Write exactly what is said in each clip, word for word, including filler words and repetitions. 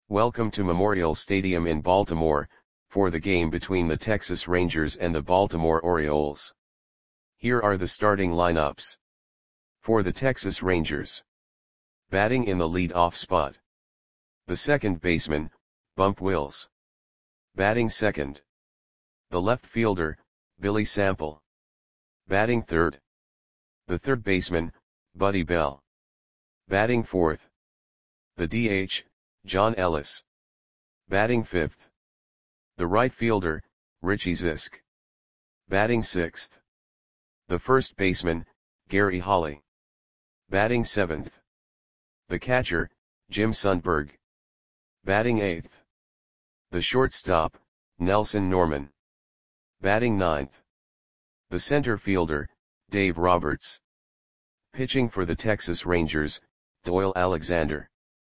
Welcome to Memorial Stadium in Baltimore, for the game between the Texas Rangers and the Baltimore Orioles. Here are the starting lineups. For the Texas Rangers. Batting in the lead-off spot. The second baseman, Bump Wills. Batting second. The left fielder, Billy Sample. Batting third. The third baseman, Buddy Bell. Batting fourth. The D H, John Ellis. Batting fifth. The right fielder, Richie Zisk. Batting sixth. The first baseman, Gary Holly. Batting seventh. The catcher, Jim Sundberg. Batting eighth. The shortstop, Nelson Norman. Batting ninth. The center fielder, Dave Roberts. Pitching for the Texas Rangers, Doyle Alexander.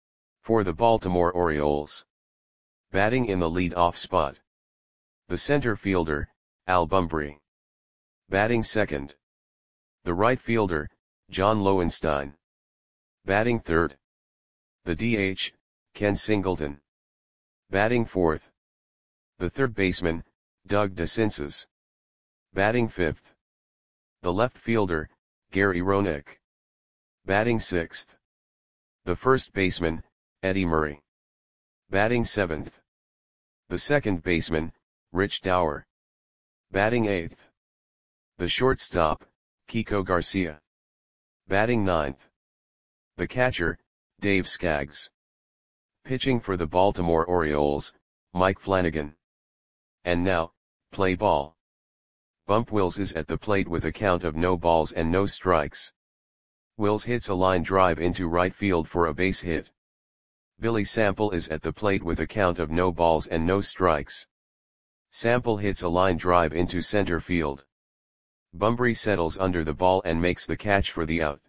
For the Baltimore Orioles. Batting in the lead-off spot. The center fielder, Al Bumbry. Batting second. The right fielder, John Lowenstein. Batting third. The D H, Ken Singleton. Batting fourth. The third baseman, Doug DeCinces. Batting fifth. The left fielder, Gary Roenick. Batting sixth. The first baseman, Eddie Murray. Batting seventh. The second baseman, Rich Dower. Batting eighth. The shortstop, Kiko Garcia. Batting ninth. The catcher, Dave Skaggs. Pitching for the Baltimore Orioles, Mike Flanagan. And now, play ball. Bump Wills is at the plate with a count of no balls and no strikes. Wills hits a line drive into right field for a base hit. Billy Sample is at the plate with a count of no balls and no strikes. Sample hits a line drive into center field. Bumbry settles under the ball and makes the catch for the out.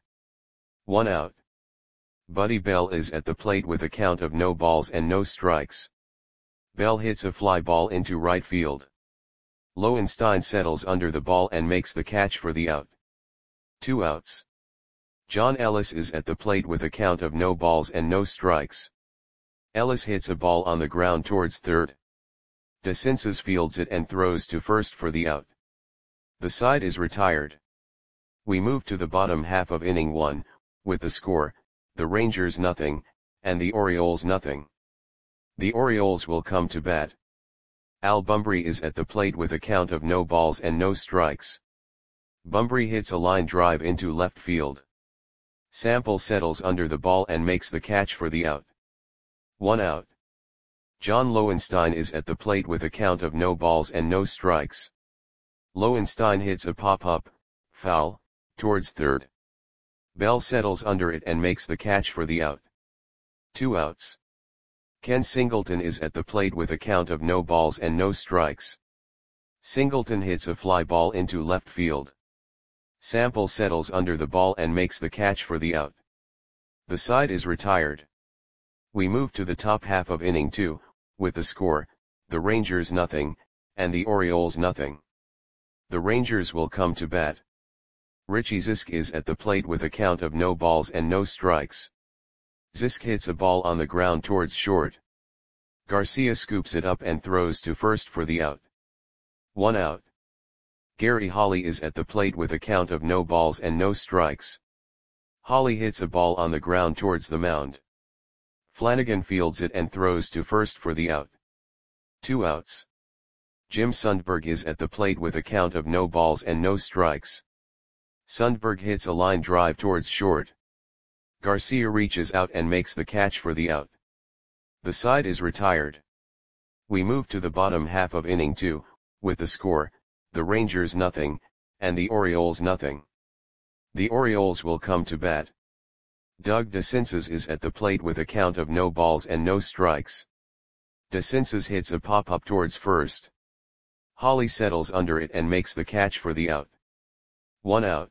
One out. Buddy Bell is at the plate with a count of no balls and no strikes. Bell hits a fly ball into right field. Lowenstein settles under the ball and makes the catch for the out. Two outs. John Ellis is at the plate with a count of no balls and no strikes. Ellis hits a ball on the ground towards third. DeCinces fields it and throws to first for the out. The side is retired. We move to the bottom half of inning one, with the score, the Rangers nothing, and the Orioles nothing. The Orioles will come to bat. Al Bumbry is at the plate with a count of no balls and no strikes. Bumbry hits a line drive into left field. Sample settles under the ball and makes the catch for the out. One out. John Lowenstein is at the plate with a count of no balls and no strikes. Lowenstein hits a pop-up, foul, towards third. Bell settles under it and makes the catch for the out. Two outs. Ken Singleton is at the plate with a count of no balls and no strikes. Singleton hits a fly ball into left field. Sample settles under the ball and makes the catch for the out. The side is retired. We move to the top half of inning two, with the score, the Rangers nothing, and the Orioles nothing. The Rangers will come to bat. Richie Zisk is at the plate with a count of no balls and no strikes. Zisk hits a ball on the ground towards short. Garcia scoops it up and throws to first for the out. One out. Gary Holly is at the plate with a count of no balls and no strikes. Holly hits a ball on the ground towards the mound. Flanagan fields it and throws to first for the out. Two outs. Jim Sundberg is at the plate with a count of no balls and no strikes. Sundberg hits a line drive towards short. Garcia reaches out and makes the catch for the out. The side is retired. We move to the bottom half of inning two, with the score, the Rangers nothing, and the Orioles nothing. The Orioles will come to bat. Doug DeCinces is at the plate with a count of no balls and no strikes. DeCinces hits a pop-up towards first. Holly settles under it and makes the catch for the out. One out.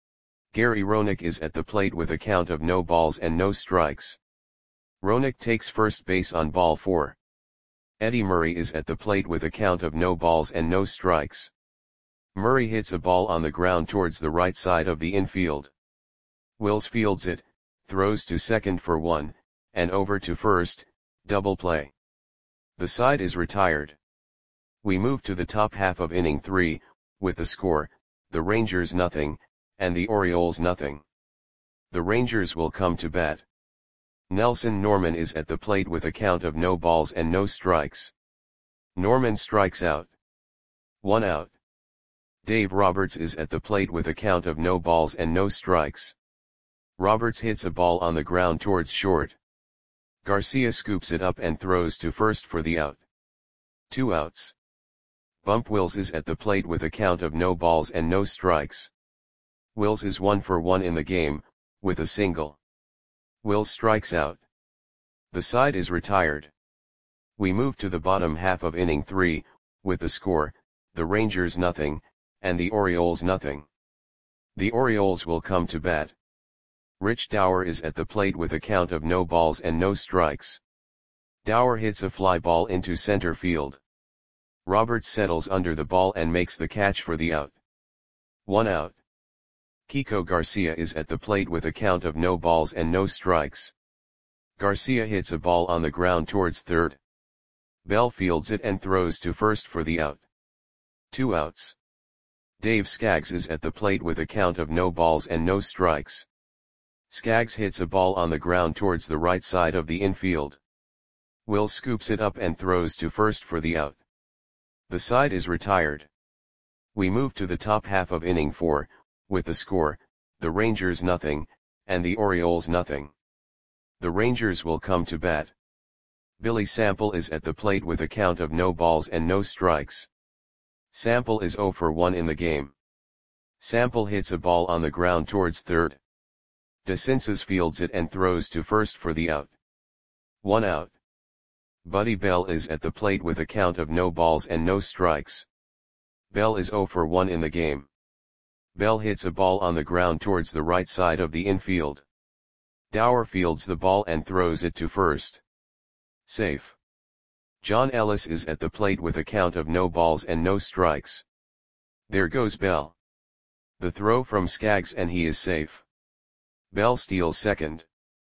Gary Roenick is at the plate with a count of no balls and no strikes. Roenick takes first base on ball four. Eddie Murray is at the plate with a count of no balls and no strikes. Murray hits a ball on the ground towards the right side of the infield. Wills fields it, throws to second for one, and over to first, Double play. The side is retired. We move to the top half of inning three, with the score, the Rangers nothing, and the Orioles nothing. The Rangers will come to bat. Nelson Norman is at the plate with a count of no balls and no strikes. Norman strikes out. One out. Dave Roberts is at the plate with a count of no balls and no strikes. Roberts hits a ball on the ground towards short. Garcia scoops it up and throws to first for the out. Two outs. Bump Wills is at the plate with a count of no balls and no strikes. Wills is one for one in the game, with a single. Wills strikes out. The side is retired. We move to the bottom half of inning three, with the score, the Rangers nothing, and the Orioles nothing. The Orioles will come to bat. Rich Dower is at the plate with a count of no balls and no strikes. Dower hits a fly ball into center field. Roberts settles under the ball and makes the catch for the out. One out. Kiko Garcia is at the plate with a count of no balls and no strikes. Garcia hits a ball on the ground towards third. Bell fields it and throws to first for the out. Two outs. Dave Skaggs is at the plate with a count of no balls and no strikes. Skaggs hits a ball on the ground towards the right side of the infield. Will scoops it up and throws to first for the out. The side is retired. We move to the top half of inning four, with the score, the Rangers nothing, and the Orioles nothing. The Rangers will come to bat. Billy Sample is at the plate with a count of no balls and no strikes. Sample is zero for one in the game. Sample hits a ball on the ground towards third. DeCinces fields it and throws to first for the out. One out. Buddy Bell is at the plate with a count of no balls and no strikes. Bell is zero for one in the game. Bell hits a ball on the ground towards the right side of the infield. Dower fields the ball and throws it to first. Safe. John Ellis is at the plate with a count of no balls and no strikes. There goes Bell. The throw from Skaggs and he is safe. Bell steals second.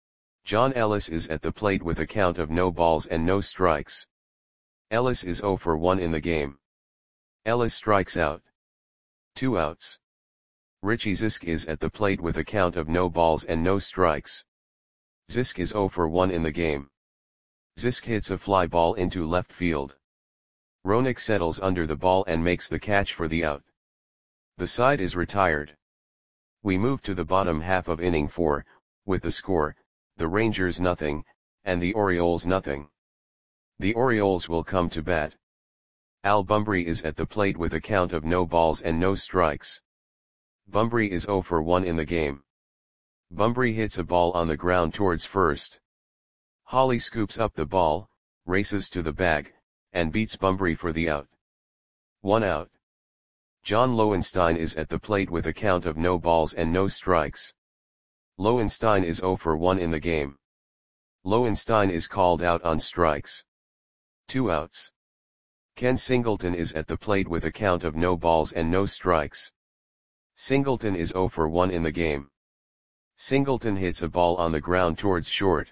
John Ellis is at the plate with a count of no balls and no strikes. Ellis is zero for one in the game. Ellis strikes out. Two outs. Richie Zisk is at the plate with a count of no balls and no strikes. Zisk is zero for one in the game. Zisk hits a fly ball into left field. Roenick settles under the ball and makes the catch for the out. The side is retired. We move to the bottom half of inning four, with the score, the Rangers nothing, and the Orioles nothing. The Orioles will come to bat. Al Bumbry is at the plate with a count of no balls and no strikes. Bumbry is zero for one in the game. Bumbry hits a ball on the ground towards first. Holly scoops up the ball, races to the bag, and beats Bumbry for the out. One out. John Lowenstein is at the plate with a count of no balls and no strikes. Lowenstein is zero for one in the game. Lowenstein is called out on strikes. Two outs. Ken Singleton is at the plate with a count of no balls and no strikes. Singleton is zero for one in the game. Singleton hits a ball on the ground towards short.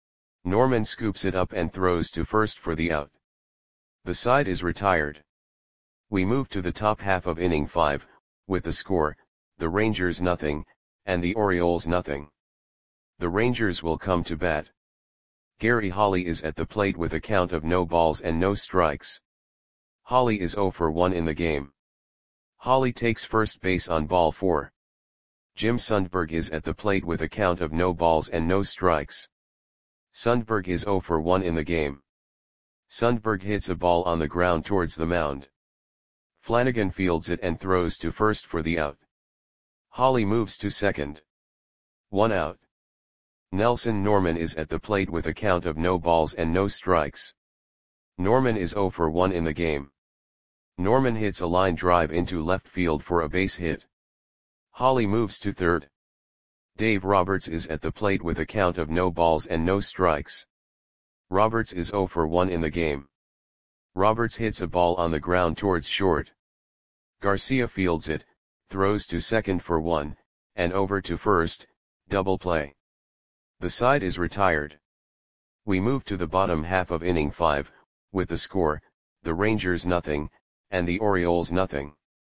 Norman scoops it up and throws to first for the out. The side is retired. We move to the top half of inning five, with the score, the Rangers nothing, and the Orioles nothing. The Rangers will come to bat. Gary Holly is at the plate with a count of no balls and no strikes. Holly is zero for one in the game. Holly takes first base on ball four. Jim Sundberg is at the plate with a count of no balls and no strikes. Sundberg is zero for one in the game. Sundberg hits a ball on the ground towards the mound. Flanagan fields it and throws to first for the out. Holly moves to second. One out. Nelson Norman is at the plate with a count of no balls and no strikes. Norman is zero for one in the game. Norman hits a line drive into left field for a base hit. Holly moves to third. Dave Roberts is at the plate with a count of no balls and no strikes. Roberts is zero for one in the game. Roberts hits a ball on the ground towards short. Garcia fields it, throws to second for one, and over to first, double play. The side is retired. We move to the bottom half of inning five, with the score, the Rangers nothing, and the Orioles nothing.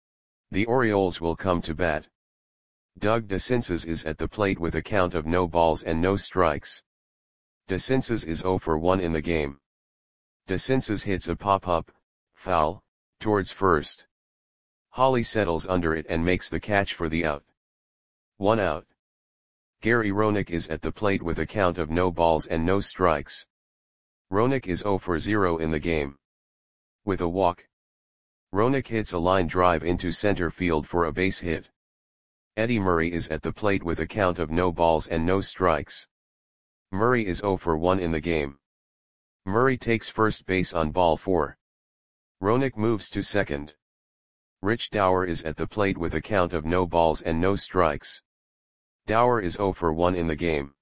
The Orioles will come to bat. Doug DeCinces is at the plate with a count of no balls and no strikes. DeCinces is oh for one in the game. DeCinces hits a pop-up, foul, towards first. Holly settles under it and makes the catch for the out. One out. Gary Roenick is at the plate with a count of no balls and no strikes. Roenick is oh for zero in the game. With a walk. Roenick hits a line drive into center field for a base hit. Eddie Murray is at the plate with a count of no balls and no strikes. Murray is oh for one in the game. Murray takes first base on ball four. Roenick moves to second. Rich Dauer is at the plate with a count of no balls and no strikes. Dauer is oh for one in the game.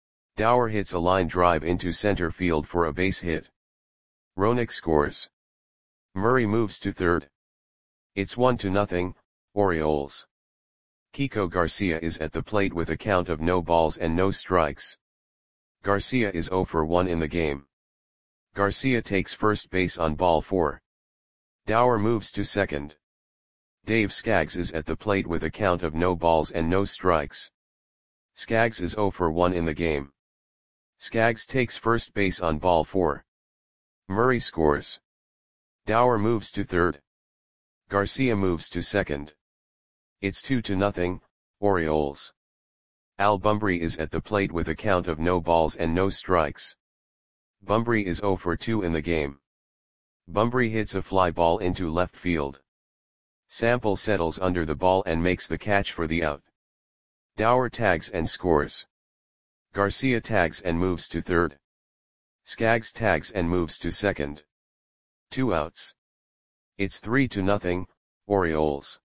Dauer hits a line drive into center field for a base hit. Roenick scores. Murray moves to third. It's one to nothing, Orioles. Kiko Garcia is at the plate with a count of no balls and no strikes. Garcia is oh for one in the game. Garcia takes first base on ball four. Dauer moves to second. Dave Skaggs is at the plate with a count of no balls and no strikes. Skaggs is oh for one in the game. Skaggs takes first base on ball four. Murray scores. Dauer moves to third. Garcia moves to second. It's two to nothing, Orioles. Al Bumbry is at the plate with a count of no balls and no strikes. Bumbry is oh for two in the game. Bumbry hits a fly ball into left field. Sample settles under the ball and makes the catch for the out. Dauer tags and scores. Garcia tags and moves to third. Skaggs tags and moves to second. Two outs. It's three to nothing, Orioles.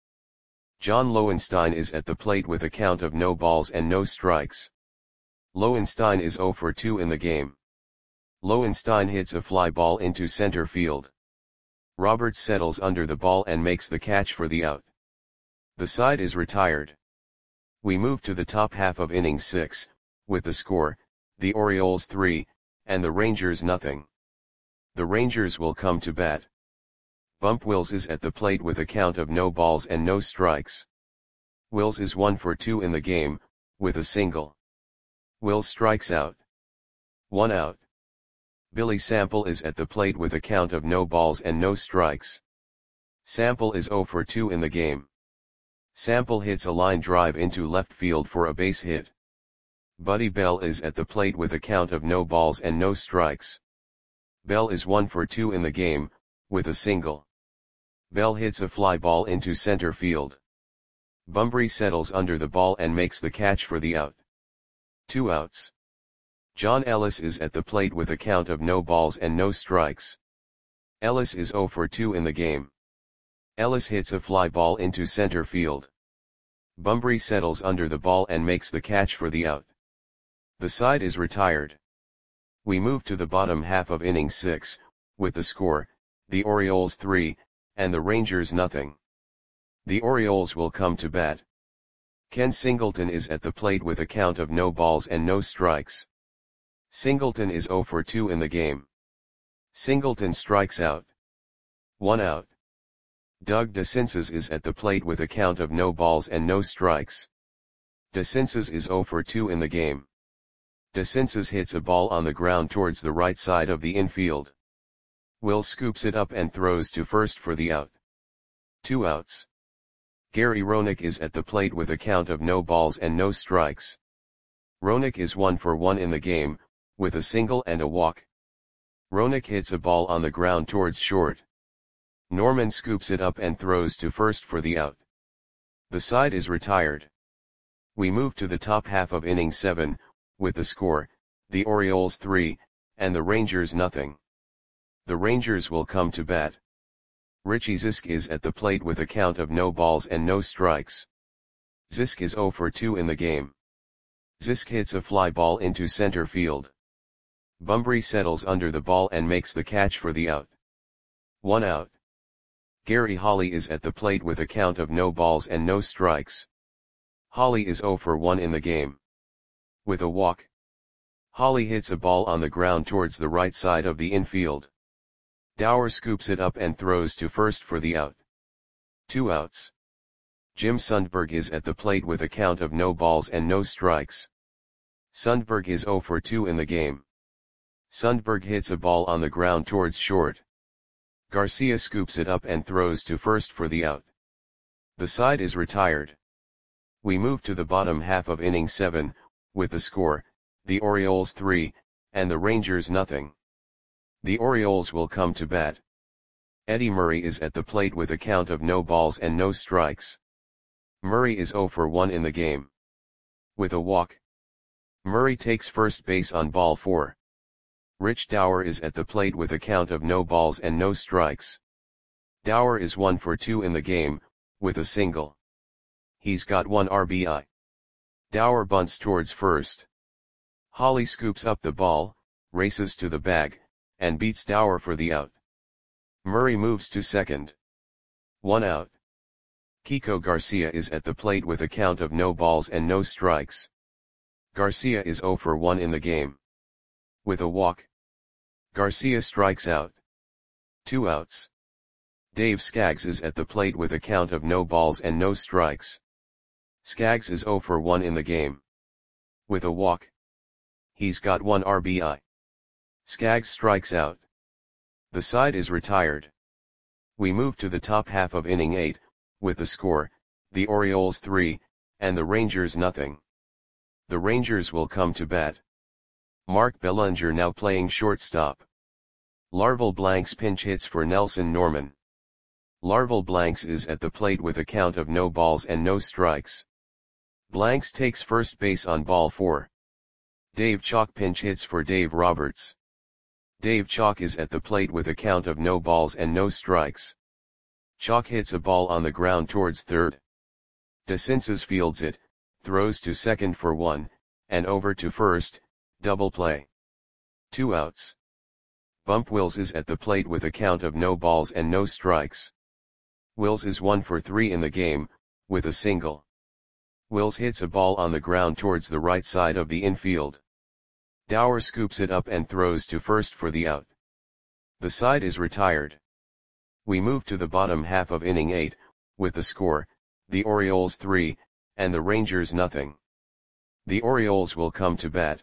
John Lowenstein is at the plate with a count of no balls and no strikes. Lowenstein is oh for two in the game. Lowenstein hits a fly ball into center field. Roberts settles under the ball and makes the catch for the out. The side is retired. We move to the top half of inning six, with the score, the Orioles three, and the Rangers nothing. The Rangers will come to bat. Bump Wills is at the plate with a count of no balls and no strikes. Wills is one for two in the game, with a single. Wills strikes out. One out. Billy Sample is at the plate with a count of no balls and no strikes. Sample is oh for two in the game. Sample hits a line drive into left field for a base hit. Buddy Bell is at the plate with a count of no balls and no strikes. Bell is one for two in the game, with a single. Bell hits a fly ball into center field. Bumbry settles under the ball and makes the catch for the out. Two outs. John Ellis is at the plate with a count of no balls and no strikes. Ellis is oh for two in the game. Ellis hits a fly ball into center field. Bumbry settles under the ball and makes the catch for the out. The side is retired. We move to the bottom half of inning six, with the score, the Orioles three, and the Rangers nothing. The Orioles will come to bat. Ken Singleton is at the plate with a count of no balls and no strikes. Singleton is oh for two in the game. Singleton strikes out. One out. Doug DeCinces is at the plate with a count of no balls and no strikes. DeCinces is oh for two in the game. DeCinces hits a ball on the ground towards the right side of the infield. Will scoops it up and throws to first for the out. Two outs. Gary Roenick is at the plate with a count of no balls and no strikes. Roenick is one for one in the game, with a single and a walk. Roenick hits a ball on the ground towards short. Norman scoops it up and throws to first for the out. The side is retired. We move to the top half of inning seven, with the score, the Orioles three, and the Rangers nothing. The Rangers will come to bat. Richie Zisk is at the plate with a count of no balls and no strikes. Zisk is oh for two in the game. Zisk hits a fly ball into center field. Bumbry settles under the ball and makes the catch for the out. One out. Gary Holly is at the plate with a count of no balls and no strikes. Holly is oh for one in the game. With a walk. Holly hits a ball on the ground towards the right side of the infield. Dower scoops it up and throws to first for the out. Two outs. Jim Sundberg is at the plate with a count of no balls and no strikes. Sundberg is oh for two in the game. Sundberg hits a ball on the ground towards short. Garcia scoops it up and throws to first for the out. The side is retired. We move to the bottom half of inning seven, with the score, the Orioles three, and the Rangers nothing. The Orioles will come to bat. Eddie Murray is at the plate with a count of no balls and no strikes. Murray is oh for one in the game. With a walk. Murray takes first base on ball four. Rich Dower is at the plate with a count of no balls and no strikes. Dower is one for two in the game, with a single. He's got one R B I. Dower bunts towards first. Holly scoops up the ball, races to the bag, and beats Dower for the out. Murray moves to second. One out. Kiko Garcia is at the plate with a count of no balls and no strikes. Garcia is oh for one in the game. With a walk. Garcia strikes out. Two outs. Dave Skaggs is at the plate with a count of no balls and no strikes. Skaggs is oh for one in the game. With a walk. He's got one R B I. Skaggs strikes out. The side is retired. We move to the top half of inning eight, with the score, the Orioles three, and the Rangers nothing. The Rangers will come to bat. Mark Bellinger now playing shortstop. Larval Blanks pinch hits for Nelson Norman. Larval Blanks is at the plate with a count of no balls and no strikes. Blanks takes first base on ball four. Dave Chalk pinch hits for Dave Roberts. Dave Chalk is at the plate with a count of no balls and no strikes. Chalk hits a ball on the ground towards third. DeCinces fields it, throws to second for one, and over to first, double play. Two outs. Bump Wills is at the plate with a count of no balls and no strikes. Wills is one for three in the game, with a single. Wills hits a ball on the ground towards the right side of the infield. Dower scoops it up and throws to first for the out. The side is retired. We move to the bottom half of inning eight, with the score, the Orioles three, and the Rangers nothing. The Orioles will come to bat.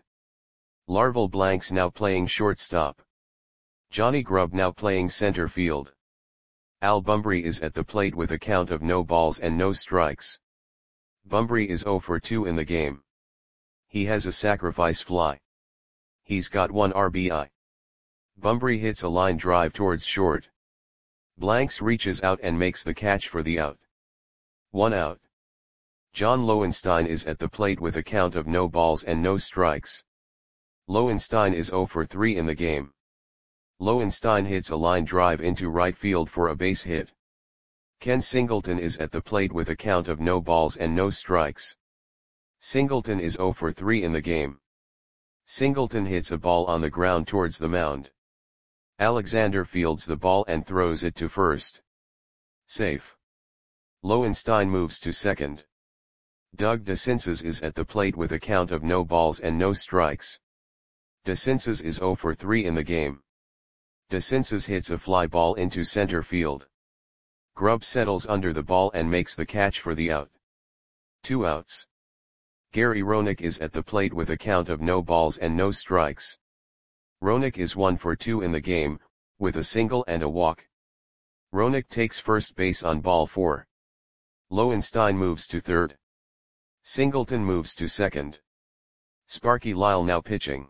Larval Blanks now playing shortstop. Johnny Grubb now playing center field. Al Bumbry is at the plate with a count of no balls and no strikes. Bumbry is oh for two in the game. He has a sacrifice fly. He's got one R B I. Bumbry hits a line drive towards short. Blanks reaches out and makes the catch for the out. One out. John Lowenstein is at the plate with a count of no balls and no strikes. Lowenstein is oh for three in the game. Lowenstein hits a line drive into right field for a base hit. Ken Singleton is at the plate with a count of no balls and no strikes. Singleton is oh for three in the game. Singleton hits a ball on the ground towards the mound. Alexander fields the ball and throws it to first. Safe. Lowenstein moves to second. Doug DeCinces is at the plate with a count of no balls and no strikes. DeCinces is oh for three in the game. DeCinces hits a fly ball into center field. Grubb settles under the ball and makes the catch for the out. Two outs. Gary Roenick is at the plate with a count of no balls and no strikes. Roenick is one for two in the game, with a single and a walk. Roenick takes first base on ball four. Lowenstein moves to third. Singleton moves to second. Sparky Lyle now pitching.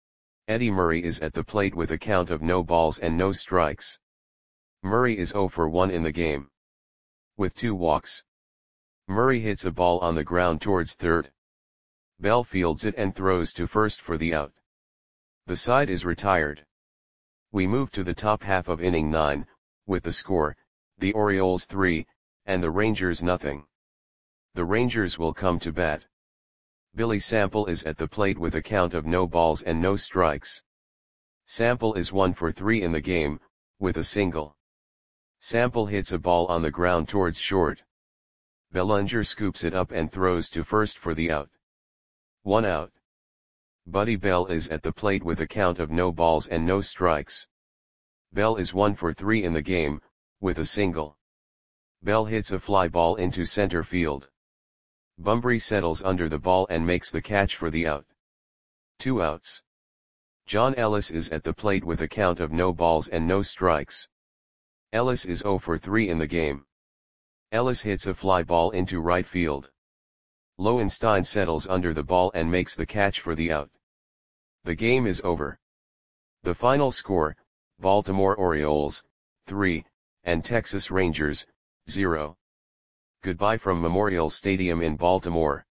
Eddie Murray is at the plate with a count of no balls and no strikes. Murray is oh for one in the game. With two walks. Murray hits a ball on the ground towards third. Bell fields it and throws to first for the out. The side is retired. We move to the top half of inning nine, with the score, the Orioles three, and the Rangers nothing. The Rangers will come to bat. Billy Sample is at the plate with a count of no balls and no strikes. Sample is one for three in the game, with a single. Sample hits a ball on the ground towards short. Bellinger scoops it up and throws to first for the out. One out. Buddy Bell is at the plate with a count of no balls and no strikes. Bell is one for three in the game, with a single. Bell hits a fly ball into center field. Bumbry settles under the ball and makes the catch for the out. Two outs. John Ellis is at the plate with a count of no balls and no strikes. Ellis is zero for three in the game. Ellis hits a fly ball into right field. Lowenstein settles under the ball and makes the catch for the out. The game is over. The final score, Baltimore Orioles, three, and Texas Rangers, zero. Goodbye from Memorial Stadium in Baltimore.